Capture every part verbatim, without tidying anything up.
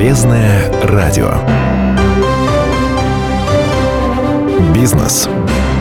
Полезное радио. Бизнес.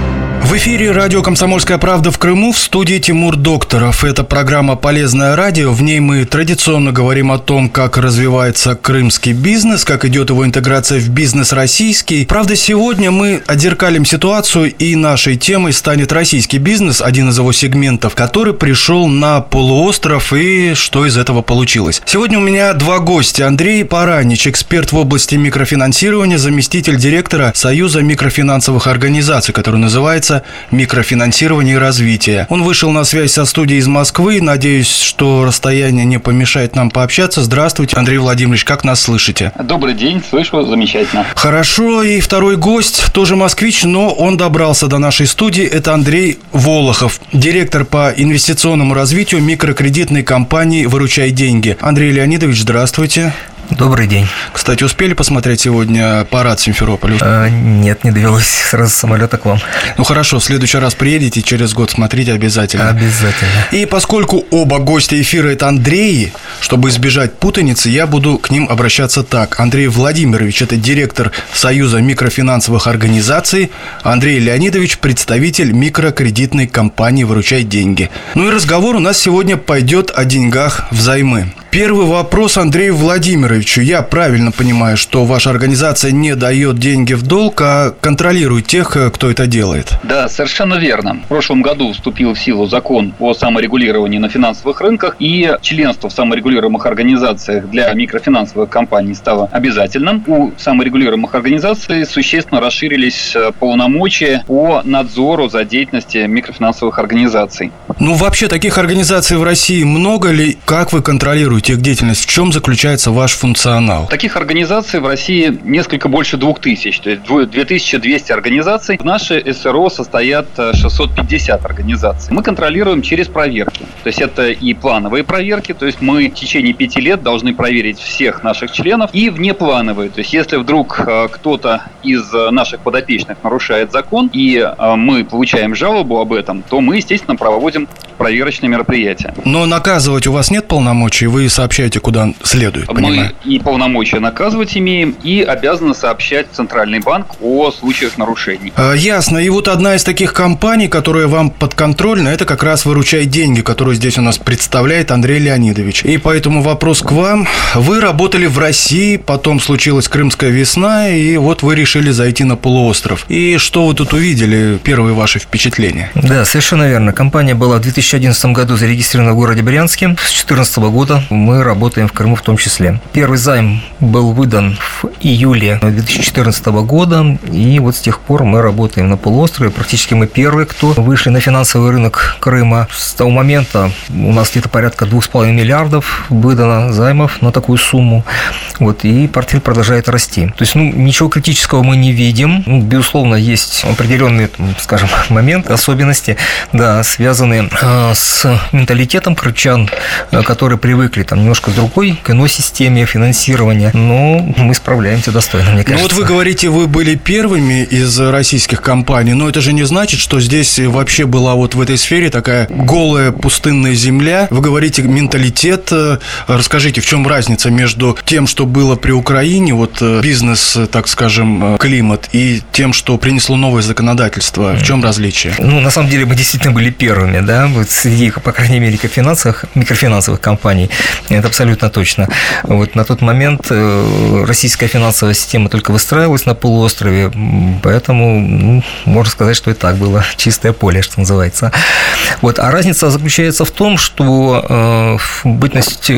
В эфире радио «Комсомольская правда» в Крыму, в студии Тимур Докторов. Это программа «Полезное радио». В ней мы традиционно говорим о том, как развивается крымский бизнес, как идет его интеграция в бизнес российский. Правда, сегодня мы отзеркалим ситуацию, и нашей темой станет российский бизнес, один из его сегментов, который пришел на полуостров, и что из этого получилось. Сегодня у меня два гостя. Андрей Паранич, эксперт в области микрофинансирования, заместитель директора Союза микрофинансовых организаций, который называется «Микрофинансирование и развитие». Он вышел на связь со студией из Москвы. Надеюсь, что расстояние не помешает нам пообщаться. Здравствуйте, Андрей Владимирович, как нас слышите? Добрый день, слышу, замечательно. Хорошо, и второй гость, тоже москвич, но он добрался до нашей студии. Это Андрей Волохов, директор по инвестиционному развитию микрокредитной компании «Выручай деньги». Андрей Леонидович, здравствуйте. Добрый день. Кстати, успели посмотреть сегодня парад в Симферополе? А, нет, не довелось, сразу с самолета к вам. Ну хорошо, в следующий раз приедете, через год смотрите обязательно. Обязательно. И поскольку оба гостя эфира – это Андреи, чтобы избежать путаницы, я буду к ним обращаться так. Андрей Владимирович – это директор Союза микрофинансовых организаций, Андрей Леонидович – представитель микрокредитной компании «Выручай деньги». Ну и разговор у нас сегодня пойдет о деньгах взаймы. Первый вопрос Андрею Владимировичу. Я правильно понимаю, что ваша организация не дает деньги в долг, а контролирует тех, кто это делает? Да, совершенно верно. В прошлом году вступил в силу закон о саморегулировании на финансовых рынках, и членство в саморегулируемых организациях для микрофинансовых компаний стало обязательным. У саморегулируемых организаций существенно расширились полномочия по надзору за деятельностью микрофинансовых организаций. Ну, вообще, таких организаций в России много ли? Как вы контролируете их деятельность? В чем заключается ваш функционал? Таких организаций в России несколько больше двух тысяч, то есть две тысячи двести организаций. В нашей СРО состоят шестьсот пятьдесят организаций. Мы контролируем через проверки. То есть это и плановые проверки, то есть мы в течение пяти лет должны проверить всех наших членов, и внеплановые. То есть если вдруг кто-то из наших подопечных нарушает закон, и мы получаем жалобу об этом, то мы, естественно, проводим проверочные мероприятия. Но наказывать у вас нет полномочий, вы сообщаете, куда следует, понимаю? Мы и полномочия наказывать имеем, и обязаны сообщать в Центральный банк о случаях нарушений. А, ясно. И вот одна из таких компаний, которая вам подконтрольна, это как раз «Выручай деньги», которую здесь у нас представляет Андрей Леонидович. И поэтому вопрос к вам. Вы работали в России, потом случилась Крымская весна, и вот вы решили зайти на полуостров. И что вы тут увидели? Первые ваши впечатления? Да, совершенно верно. Компания была в две тысячи одиннадцатом году зарегистрирована в городе Брянске. С две тысячи четырнадцатого года мы работаем в Крыму в том числе. Первый займ был выдан в июле две тысячи четырнадцатого года, и вот с тех пор мы работаем на полуострове. Практически мы первые, кто вышли на финансовый рынок Крыма. С того момента у нас где-то порядка двух с половиной миллиардов выдано займов на такую сумму. Вот, и портфель продолжает расти. То есть, ну, ничего критического мы не видим. Ну, безусловно, есть определенные, скажем, моменты, особенности, да, связанные э, с менталитетом крымчан, э, которые привыкли там немножко к другой, к иной системе финансирования, но мы справляемся достойно, мне кажется. Ну вот вы говорите, вы были первыми из российских компаний, но это же не значит, что здесь вообще была вот в этой сфере такая голая пустынная земля. Вы говорите менталитет. Расскажите, в чем разница между тем, что было при Украине, вот бизнес, так скажем, климат, и тем, что принесло новое законодательство? В чем различие? Ну, на самом деле, мы действительно были первыми, да, вот среди, по крайней мере, микрофинансовых, микрофинансовых компаний. Это абсолютно точно. Вот на тот момент российская финансовая система только выстраивалась на полуострове, поэтому, ну, можно сказать, что и так было чистое поле, что называется. Вот. А разница заключается в том, что э, в бытность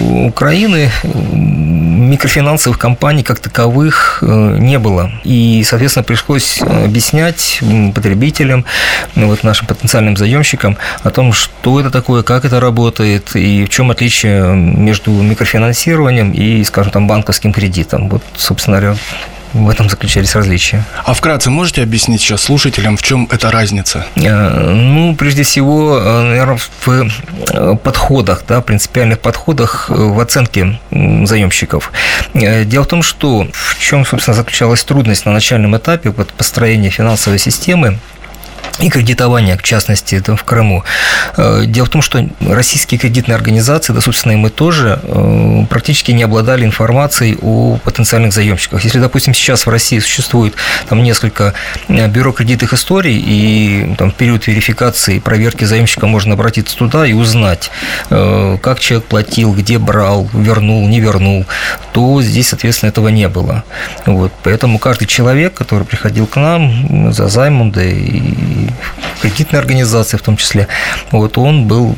Украины микрофинансовых компаний как таковых не было. И, соответственно, пришлось объяснять потребителям, вот, нашим потенциальным заемщикам о том, что это такое, как это работает и в чем отличие между микрофинансированием и, скажем, там, банковским кредитом. Вот, собственно говоря, в этом заключались различия. А вкратце можете объяснить сейчас слушателям, в чем эта разница? Ну, прежде всего, наверное, в подходах, да, принципиальных подходах в оценке заемщиков. Дело в том, что в чем, собственно, заключалась трудность на начальном этапе построения финансовой системы. и кредитования, в частности, это в Крыму. Дело в том, что российские кредитные организации, да, собственно, и мы тоже, практически не обладали информацией о потенциальных заемщиках. Если, допустим, сейчас в России существует там несколько бюро кредитных историй, и там, в период верификации и проверки заемщика можно обратиться туда и узнать, как человек платил, где брал, вернул, не вернул, то здесь, соответственно, этого не было. Вот. Поэтому каждый человек, который приходил к нам за займом, да и кредитной организации в том числе, вот он был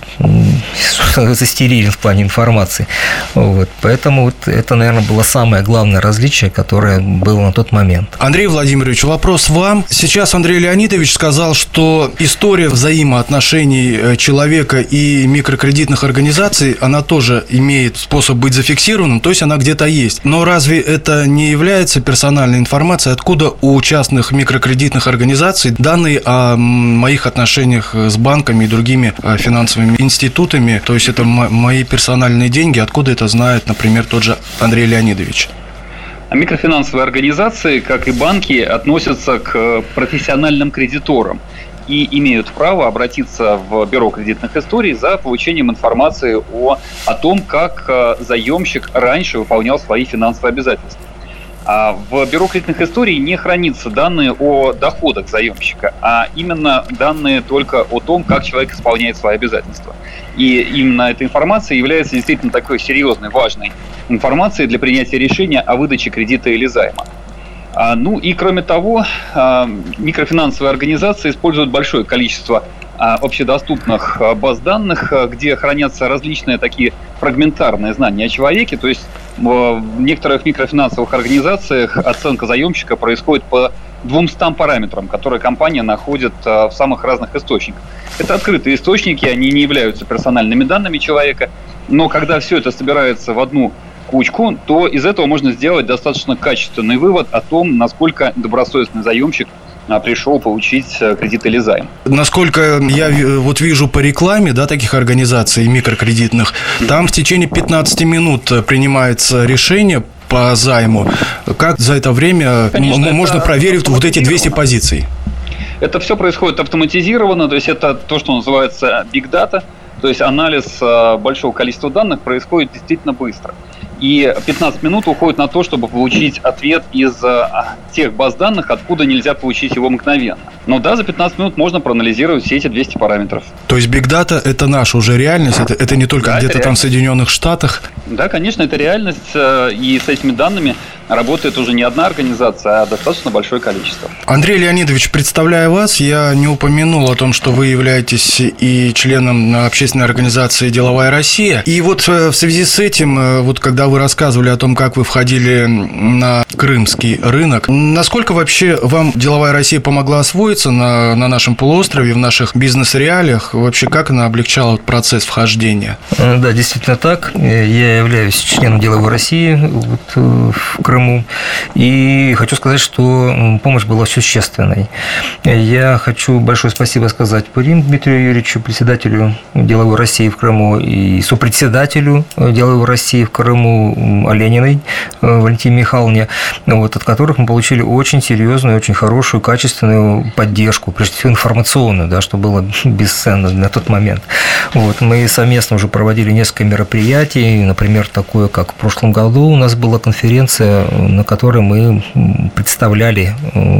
застерилен в плане информации. Вот. Поэтому вот это, наверное, было самое главное различие, которое было на тот момент. Андрей Владимирович, вопрос вам. Сейчас Андрей Леонидович сказал, что история взаимоотношений человека и микрокредитных организаций, она тоже имеет способ быть зафиксированным, то есть она где-то есть. Но разве это не является персональной информацией? Откуда у частных микрокредитных организаций данные о моих отношениях с банками и другими финансовыми институтами, то есть это мои персональные деньги, откуда это знает, например, тот же Андрей Леонидович? Микрофинансовые организации, как и банки, относятся к профессиональным кредиторам и имеют право обратиться в бюро кредитных историй за получением информации о, о том, как заемщик раньше выполнял свои финансовые обязательства. А в бюро кредитных историй не хранятся данные о доходах заемщика, а именно данные только о том, как человек исполняет свои обязательства. И именно эта информация является действительно такой серьезной, важной информацией для принятия решения о выдаче кредита или займа. А, ну и кроме того, а, микрофинансовые организации используют большое количество а, общедоступных а, баз данных, а, где хранятся различные такие фрагментарные знания о человеке, то есть в некоторых микрофинансовых организациях оценка заемщика происходит по двумстам параметрам, которые компания находит в самых разных источниках. Это открытые источники, они не являются персональными данными человека, но когда все это собирается в одну кучку, то из этого можно сделать достаточно качественный вывод о том, насколько добросовестный заемщик пришел получить кредит или займ. Насколько я вот вижу по рекламе, да, таких организаций микрокредитных, там в течение пятнадцати минут принимается решение по займу. Как за это время Конечно, можно это проверить вот эти двести позиций? Это все происходит автоматизированно, то есть это то, что называется big data, то есть анализ большого количества данных происходит действительно быстро. И пятнадцать минут уходит на то, чтобы получить ответ из тех баз данных, откуда нельзя получить его мгновенно. Но да, за пятнадцать минут можно проанализировать все эти двести параметров. То есть Big Data – это наша уже реальность, это, это не только да, где-то там в Соединенных Штатах? Да, конечно, это реальность, и с этими данными работает уже не одна организация, а достаточно большое количество. Андрей Леонидович, представляя вас, я не упомянул о том, что вы являетесь и членом общественной организации «Деловая Россия». И вот в связи с этим, вот когда вы рассказывали о том, как вы входили на крымский рынок, насколько вообще вам «Деловая Россия» помогла освоиться на, на нашем полуострове, в наших бизнес-реалиях? Вообще, как она облегчала процесс вхождения? Да, действительно так. Я являюсь членом «Деловой России» вот, в Крыму. И хочу сказать, что помощь была существенной. Я хочу большое спасибо сказать Пурин Дмитрию Юрьевичу, председателю «Деловой России» в Крыму, и сопредседателю «Деловой России» в Крыму Олениной Валентине Михайловне, вот, от которых мы получили очень серьезную, очень хорошую, качественную поддержку, прежде всего информационную, да, что было бесценно на тот момент. Вот, мы совместно уже проводили несколько мероприятий, например, такое, как в прошлом году у нас была конференция, на которой мы представляли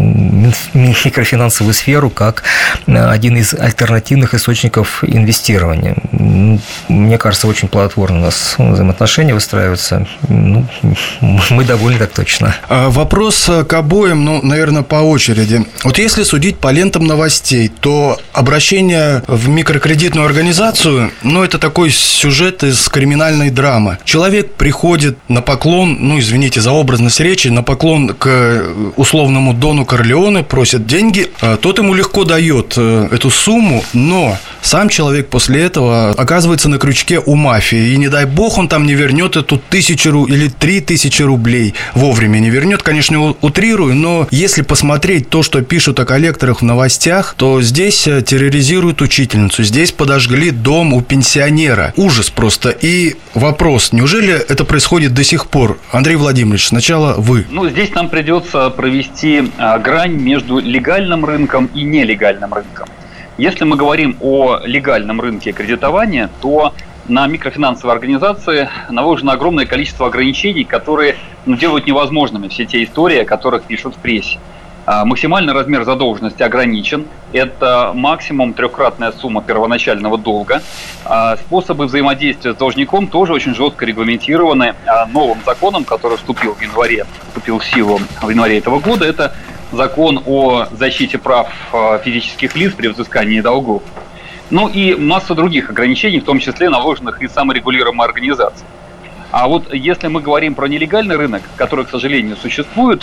микрофинансовую сферу как один из альтернативных источников инвестирования. Мне кажется, очень плодотворно у нас взаимоотношения выстраиваются. Ну, мы довольны, так точно. Вопрос к обоим, ну, наверное, по очереди. Вот если судить по лентам новостей, то обращение в микрокредитную организацию, ну, это такой сюжет из криминальной драмы. Человек приходит на поклон, ну, извините за образность речи, на поклон к условному Дону Корлеоне, просит деньги, тот ему легко дает эту сумму, но сам человек после этого оказывается на крючке у мафии, и не дай бог он там не вернет эту тысячу или три тысячи рублей, вовремя не вернет, конечно, утрирую, но если посмотреть то, что пишут о коллекторах в новостях, то здесь терроризируют учительницу, здесь подожгли дом у пенсионера, ужас просто. И вопрос, неужели это происходит до сих пор? Андрей Владимирович, Сначала вы. Ну, здесь нам придется провести а, грань между легальным рынком и нелегальным рынком. Если мы говорим о легальном рынке кредитования, то на микрофинансовые организации наложено огромное количество ограничений, которые ну, делают невозможными все те истории, о которых пишут в прессе. А, максимальный размер задолженности ограничен. Это максимум трехкратная сумма первоначального долга. А, способы взаимодействия с должником тоже очень жестко регламентированы а, новым законом, который вступил в январе, вступил в силу в январе этого года. Это закон о защите прав а, физических лиц при взыскании долгов. Ну и масса других ограничений, в том числе наложенных и саморегулируемой организацией. А вот если мы говорим про нелегальный рынок, который, к сожалению, существует,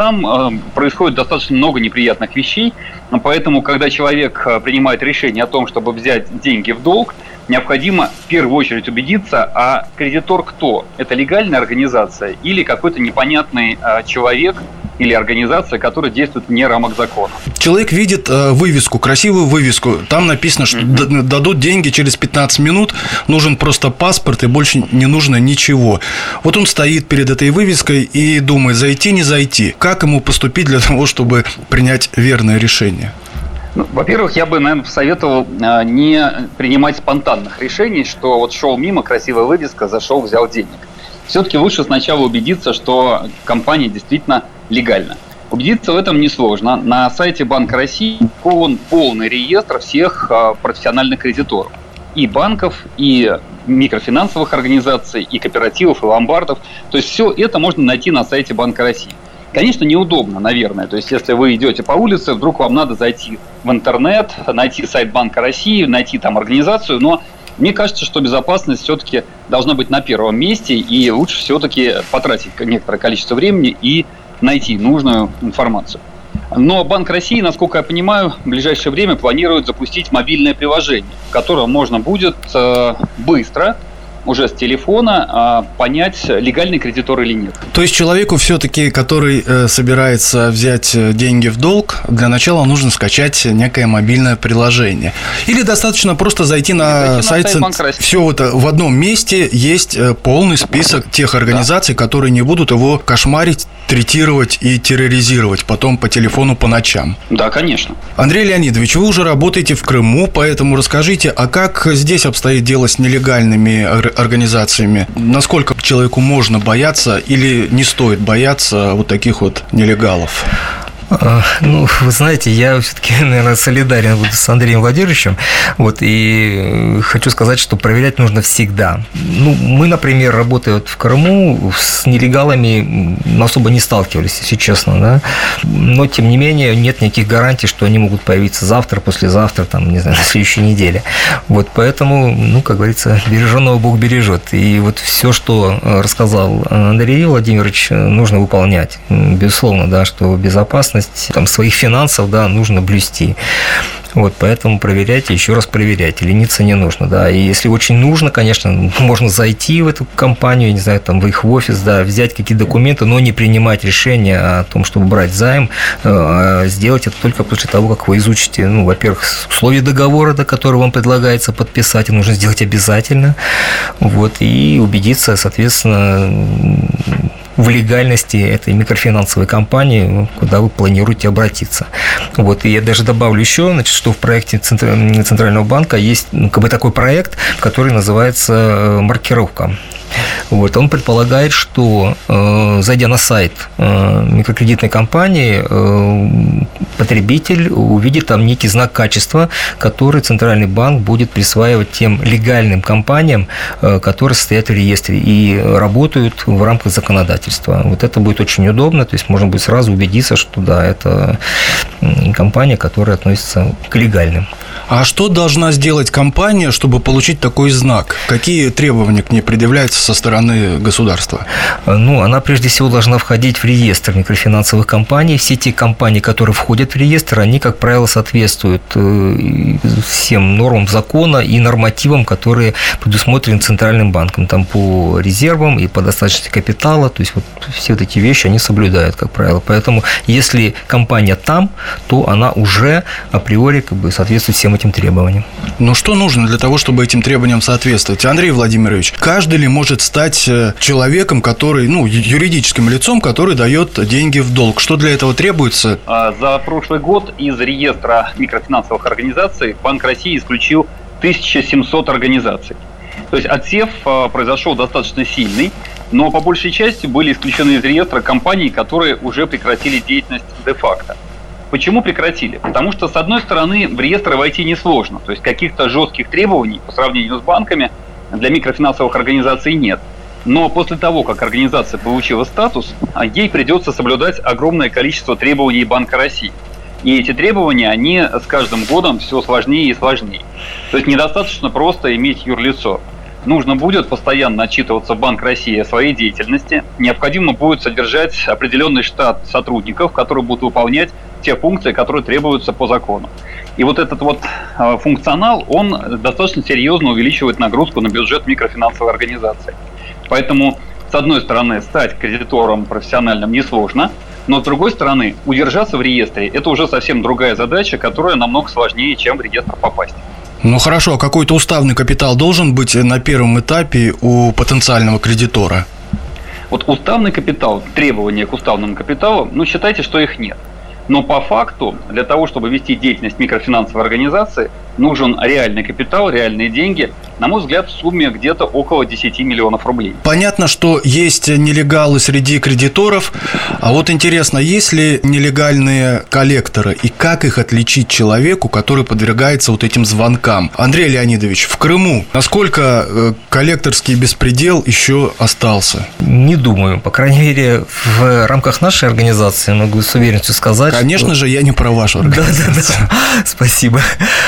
там происходит достаточно много неприятных вещей. Поэтому, когда человек принимает решение о том, чтобы взять деньги в долг, необходимо в первую очередь убедиться, а кредитор кто? Это легальная организация или какой-то непонятный человек или организация, которая действует вне рамок закона. Человек видит э, вывеску, красивую вывеску. Там написано, что mm-hmm. дадут деньги через пятнадцать минут, нужен просто паспорт и больше не нужно ничего. Вот он стоит перед этой вывеской и думает, зайти, не зайти. Как ему поступить для того, чтобы принять верное решение? Ну, во-первых, я бы, наверное, посоветовал э, не принимать спонтанных решений, что вот шел мимо, красивая вывеска, зашел, взял денег. Все-таки лучше сначала убедиться, что компания действительно легальна. Убедиться в этом несложно. На сайте Банка России полон полный реестр всех а, профессиональных кредиторов. И банков, и микрофинансовых организаций, и кооперативов, и ломбардов. То есть все это можно найти на сайте Банка России. Конечно, неудобно, наверное. То есть если вы идете по улице, вдруг вам надо зайти в интернет, найти сайт Банка России, найти там организацию, но мне кажется, что безопасность все-таки должна быть на первом месте, и лучше все-таки потратить некоторое количество времени и найти нужную информацию. Но Банк России, насколько я понимаю, в ближайшее время планирует запустить мобильное приложение, в котором можно будет э, быстро, уже с телефона, э, понять, легальный кредитор или нет. То есть человеку все-таки, который э, собирается взять деньги в долг, для начала нужно скачать некое мобильное приложение. Или достаточно просто зайти на, зайти сайт, на сайт все вот в одном месте есть полный список тех организаций, да, которые не будут его кошмарить, третировать и терроризировать потом по телефону по ночам. Да, конечно. Андрей Леонидович, вы уже работаете в Крыму, поэтому расскажите, а как здесь обстоит дело с нелегальными организациями? Насколько человеку можно бояться или не стоит бояться вот таких вот нелегалов? Ну, вы знаете, я все-таки, наверное, солидарен буду с Андреем Владимировичем, вот, и хочу сказать, что проверять нужно всегда. Ну, мы, например, работая вот в Крыму, с нелегалами особо не сталкивались, если честно, да, но, тем не менее, нет никаких гарантий, что они могут появиться завтра, послезавтра, там, не знаю, на следующей неделе. Вот, поэтому, ну, как говорится, береженного Бог бережет, и вот все, что рассказал Андрей Владимирович, нужно выполнять, безусловно, да, что безопасность там, своих финансов, да, нужно блюсти. Вот, поэтому проверяйте, еще раз проверяйте, лениться не нужно, да, и если очень нужно, конечно, можно зайти в эту компанию, не знаю, там, в их офис, да, взять какие-то документы, но не принимать решение о том, чтобы брать займ, а сделать это только после того, как вы изучите, ну, во-первых, условия договора, да, который вам предлагается подписать, нужно сделать обязательно, вот, и убедиться, соответственно, в легальности этой микрофинансовой компании, куда вы планируете обратиться. Вот. И я даже добавлю еще, значит, что в проекте Центрального банка есть, ну, как бы такой проект, который называется «Маркировка». Вот, он предполагает, что, э, зайдя на сайт э, микрокредитной компании, э, потребитель увидит там некий знак качества, который Центральный банк будет присваивать тем легальным компаниям, э, которые состоят в реестре и работают в рамках законодательства. Вот это будет очень удобно, то есть можно будет сразу убедиться, что да, это компания, которая относится к легальным. А что должна сделать компания, чтобы получить такой знак? Какие требования к ней предъявляются со стороны государства? Ну, она прежде всего должна входить в реестр микрофинансовых компаний. Все те компании, которые входят в реестр, они, как правило, соответствуют всем нормам закона и нормативам, которые предусмотрены Центральным банком. Там по резервам и по достаточности капитала. То есть вот все вот эти вещи они соблюдают, как правило. Поэтому если компания там, то она уже априори как бы соответствует всем этим требованиям. Но что нужно для того, чтобы этим требованиям соответствовать? Андрей Владимирович, каждый ли может стать стать человеком, который, ну, юридическим лицом, который дает деньги в долг. Что для этого требуется? За прошлый год из реестра микрофинансовых организаций Банк России исключил тысяча семьсот организаций. То есть отсев произошел достаточно сильный, но по большей части были исключены из реестра компании, которые уже прекратили деятельность де-факто. Почему прекратили? Потому что, с одной стороны, в реестр войти несложно, то есть каких-то жестких требований по сравнению с банками для микрофинансовых организаций нет. Но после того, как организация получила статус, ей придется соблюдать огромное количество требований Банка России. И эти требования, они с каждым годом все сложнее и сложнее. То есть недостаточно просто иметь юрлицо. Нужно будет постоянно отчитываться Банк России о своей деятельности. Необходимо будет содержать определенный штат сотрудников, которые будут выполнять те функции, которые требуются по закону. И вот этот вот функционал, он достаточно серьезно увеличивает нагрузку на бюджет микрофинансовой организации. Поэтому, с одной стороны, стать кредитором профессиональным несложно, но с другой стороны, удержаться в реестре – это уже совсем другая задача, которая намного сложнее, чем в реестр попасть. Ну хорошо, а какой-то уставный капитал должен быть на первом этапе у потенциального кредитора? Вот уставный капитал, требования к уставному капиталу, ну считайте, что их нет. Но по факту, для того, чтобы вести деятельность микрофинансовой организации, нужен реальный капитал, реальные деньги, на мой взгляд, в сумме где-то около десять миллионов рублей. Понятно, что есть нелегалы среди кредиторов, а вот интересно, есть ли нелегальные коллекторы и как их отличить человеку, который подвергается вот этим звонкам? Андрей Леонидович, в Крыму насколько коллекторский беспредел еще остался? Не думаю. По крайней мере, в рамках нашей организации могу с уверенностью сказать. Конечно что... же, я не про вашу организацию. Да, да, да. Спасибо.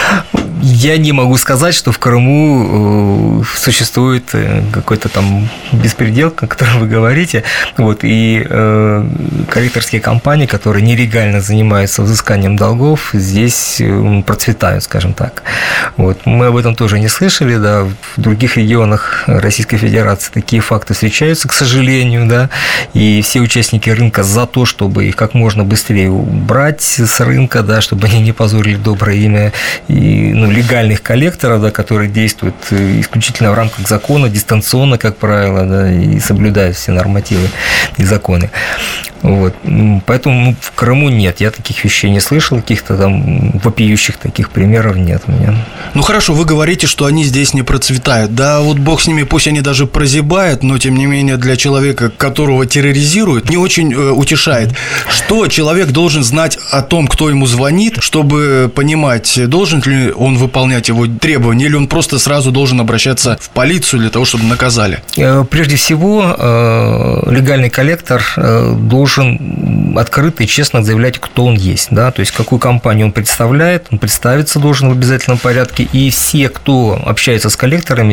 Я не могу сказать, что в Крыму существует какой-то там беспредел, о котором вы говорите. Вот, и э, коллекторские компании, которые нелегально занимаются взысканием долгов, здесь процветают, скажем так. Вот. Мы об этом тоже не слышали. Да. В других регионах Российской Федерации такие факты встречаются, к сожалению. Да. И все участники рынка за то, чтобы их как можно быстрее убрать с рынка, да, чтобы они не позорили доброе имя и, ну, легальных коллекторов, да, которые действуют исключительно в рамках закона, дистанционно, как правило, да, и соблюдают все нормативы и законы. Вот. Поэтому в Крыму нет, я таких вещей не слышал, каких-то там вопиющих таких примеров нет у меня. Ну хорошо, вы говорите, что они здесь не процветают. Да, вот бог с ними, пусть они даже прозябают, но тем не менее для человека, которого терроризируют, не очень э, утешает. Что человек должен знать о том, кто ему звонит, чтобы понимать, должен ли он выполнять его требования, или он просто сразу должен обращаться в полицию для того, чтобы наказали? Прежде всего, легальный коллектор должен открыто и честно заявлять, кто он есть, да, то есть какую компанию он представляет, он представиться должен в обязательном порядке, и все, кто общается с коллекторами,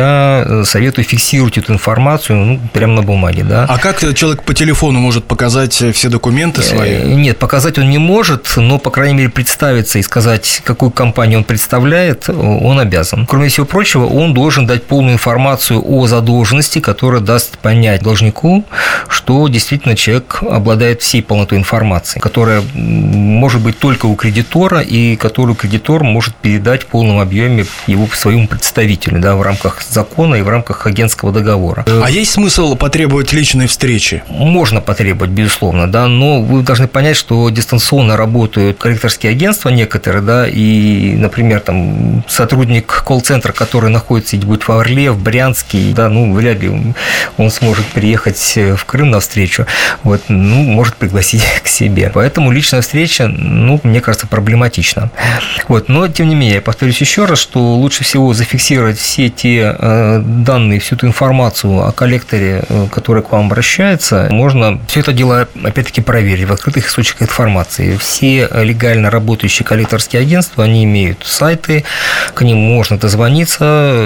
я советую фиксировать эту информацию, ну, прямо на бумаге, да. А как человек по телефону может показать все документы свои? Нет, показать он не может, но, по крайней мере, представиться и сказать, какую компанию он представляет, он обязан. Кроме всего прочего, он должен дать полную информацию о задолженности, которая даст понять должнику, что действительно человек обладает всей полнотой информации, которая может быть только у кредитора и которую кредитор может передать в полном объеме его своему представителю, да, в рамках закона и в рамках агентского договора. А есть смысл потребовать личной встречи? Можно потребовать, безусловно, да, но вы должны понять, что дистанционно работают коллекторские агентства некоторые, да, и, например, там сотрудник колл-центра, который находится где-нибудь в Орле, в Брянске, да, ну, вряд ли он сможет приехать в Крым навстречу, вот, ну, может пригласить к себе. Поэтому личная встреча, ну, мне кажется, проблематична. Вот, но, тем не менее, я повторюсь еще раз, что лучше всего зафиксировать все те э, данные, всю эту информацию о коллекторе, э, который к вам обращается. Можно все это дело, опять-таки, проверить в открытых источниках информации. Все легально работающие коллекторские агентства, они имеют сайты, к ним можно дозвониться,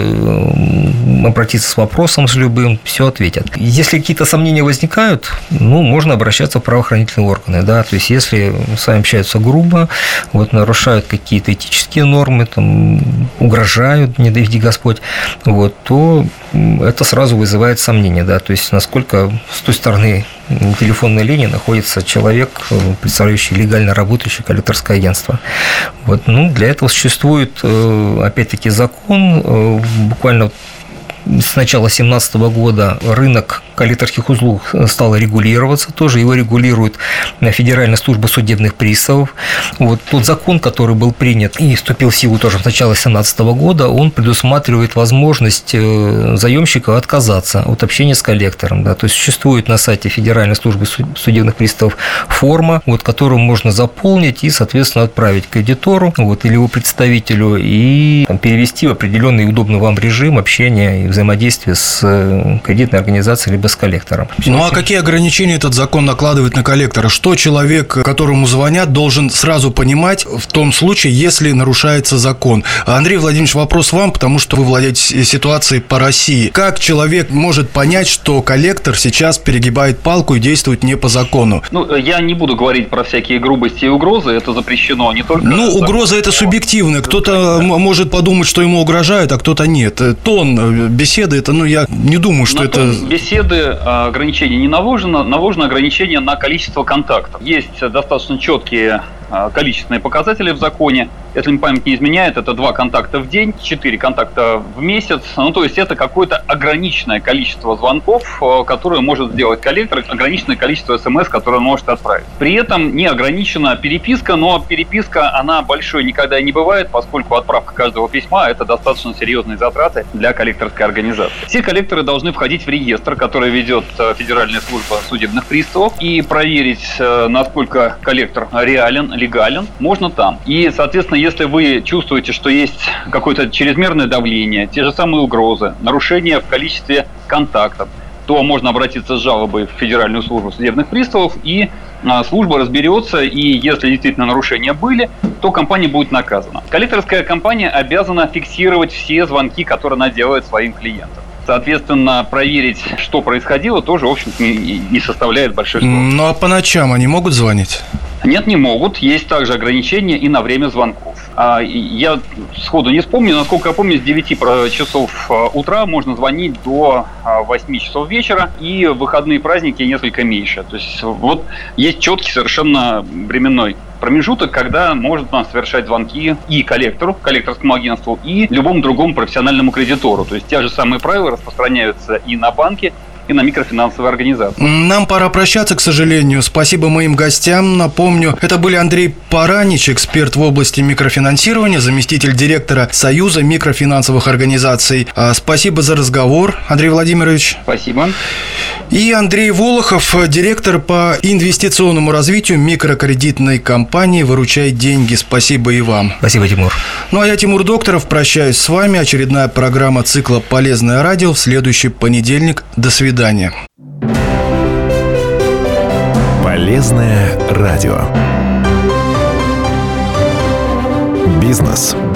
э, обратиться с вопросом с любым, все ответят. Если какие-то сомнения возникают, ну, можно обращаться в правоохранительные органы, да, то есть если с вами общаются грубо, вот, нарушают какие-то этические нормы, там, угрожают, не доведи Господь, вот, то это сразу вызывает сомнения, да, то есть насколько с той стороны телефонной линии находится человек, представляющий легально работающее коллекторское агентство. Вот, ну, для этого существует, опять-таки, закон, буквально с начала две тысячи семнадцатого года рынок коллекторских узлов стал регулироваться. Тоже его регулирует Федеральная служба судебных приставов. Вот тот закон, который был принят и вступил в силу тоже с начала две тысячи семнадцатого года, он предусматривает возможность заемщика отказаться от общения с коллектором. Да. То есть существует на сайте Федеральной службы судебных приставов форма, вот, которую можно заполнить и, соответственно, отправить кредитору вот, или его представителю и там, перевести в определенный удобный вам режим общения и взаимодействия с кредитной организацией либо с коллектором. Ну а какие ограничения этот закон накладывает на коллектора? Что человек, которому звонят, должен сразу понимать в том случае, если нарушается закон? Андрей Владимирович, вопрос вам, потому что вы владеете ситуацией по России. Как человек может понять, что коллектор сейчас перегибает палку и действует не по закону? Ну, я не буду говорить про всякие грубости и угрозы, это запрещено не только... Ну, угроза это субъективно. Кто-то может подумать, что ему угрожают, а кто-то нет. Тон беседы, это, ну, я не думаю, что на это... тон беседы ограничения не наложено, наложено ограничение на количество контактов. Есть достаточно четкие количественные показатели в законе. Если память не изменяет, это два контакта в день, четыре контакта в месяц. Ну, то есть это какое-то ограниченное количество звонков, которое может сделать коллектор, ограниченное количество смс, которое он может отправить. При этом не ограничена переписка, но переписка, она большой никогда не бывает, поскольку отправка каждого письма – это достаточно серьезные затраты для коллекторской организации. Все коллекторы должны входить в реестр, который ведет Федеральная служба судебных приставов, и проверить, насколько коллектор реален, легален, можно там. И, соответственно, если вы чувствуете, что есть какое-то чрезмерное давление, те же самые угрозы, нарушения в количестве контактов, то можно обратиться с жалобой в Федеральную службу судебных приставов, и а, служба разберется, и если действительно нарушения были, то компания будет наказана. Коллекторская компания обязана фиксировать все звонки, которые она делает своим клиентам. Соответственно, проверить, что происходило, тоже, в общем-то, не, не составляет большой сложности. Ну, а по ночам они могут звонить? Нет, не могут. Есть также ограничения и на время звонков. Я сходу не вспомню, насколько я помню, с девяти часов утра можно звонить до восьми часов вечера, и в выходные праздники несколько меньше. То есть вот есть четкий совершенно временной промежуток, когда можно совершать звонки и коллектору, коллекторскому агентству, и любому другому профессиональному кредитору. То есть те же самые правила распространяются и на банки, и на микрофинансовые организации. Нам пора прощаться, к сожалению. Спасибо моим гостям. Напомню, это были Андрей Паранич, эксперт в области микрофинансирования, заместитель директора Союза микрофинансовых организаций. Спасибо за разговор, Андрей Владимирович. Спасибо. И Андрей Волохов, директор по инвестиционному развитию микрокредитной компании «Выручай деньги». Спасибо и вам. Спасибо, Тимур. Ну а я, Тимур Докторов, прощаюсь с вами. Очередная программа цикла «Полезное радио» в следующий понедельник. До свидания. Полезное радио. Бизнес